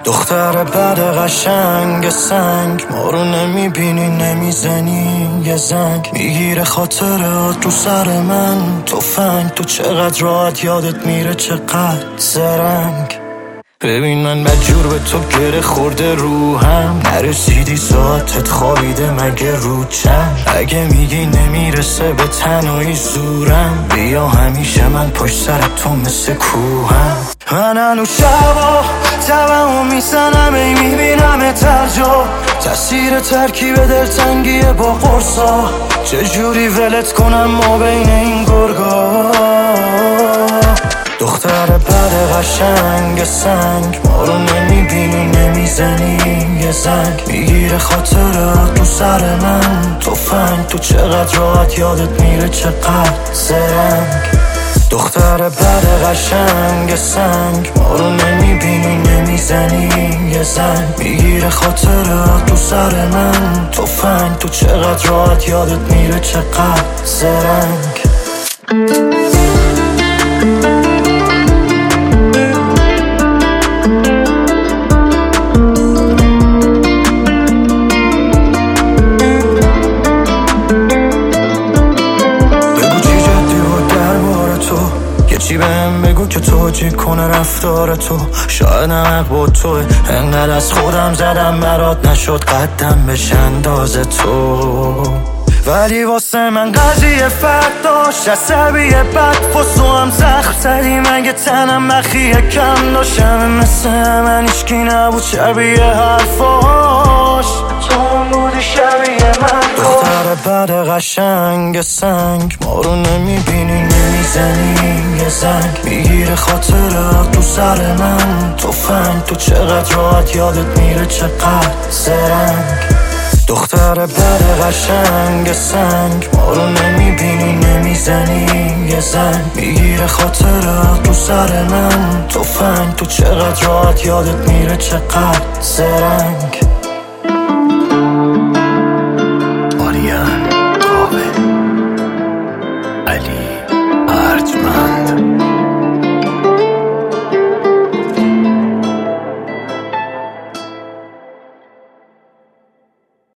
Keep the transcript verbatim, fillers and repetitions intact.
دختر بد قشنگ سنگ، ما رو نمیبینی نمیزنی یه زنگ، میگیره خاطرات رو سر من تفنگ. تو چقدر راحت یادت میره چقدر زرنگ. ببین من بدجور به تو گره خورده روحم، نرسیدی ساعتت خوابیده مگه رو چند. اگه میگی نمیرسه به تنهایی زورم، بیا همیشه من پشت سر تو مثل کوهم. من هنو شبا تبمو میزنم ای میبینم ترجا، تأثیر ترکیب دلتنگیه با قرصا. چجوری ولت کنم ما بین این گرگا. دختر بد قشنگ سنگ، ما رو نمیبینی نمیزنی یه زنگ، میگیره خاطرات رو سر من تفنگ. تو چقدر راحت یادت میره چقدر زرنگ. دختر بد قشنگ سنگ، ما رو نمیبینی نمیزنی یه زنگ، میگیره خاطرات رو سر من تفنگ. تو چقدر راحت یادت میره چقدر زرنگ. چی بهم بگو که توجیه کنه رفتار تو، شاید نمک با توه. انقدر از خودم زدم برات نشد قدم بشه انداز تو، ولی واسه من قضیه فرق داشت. عصبی بد فسو هم زخم زدی مگه تنم بخیه کم داشتم. مثل من ایشکی نبود شبیه حرفاش، تو هم بودی شبیه من. دختر بد قشنگ سنگ، ما رو نمیبینی نمیزنی یه زنگ، میگیره خاطرات رو سر من تفنگ. تو چقدر راحت یادت میره چقدر زرنگ. دختر بد قشنگ سنگ، ما رو نمیبینی نمیزنی یه زنگ، میگیره خاطرات رو سر من تفنگ. تو چقدر راحت یادت میره چقدر زرنگ.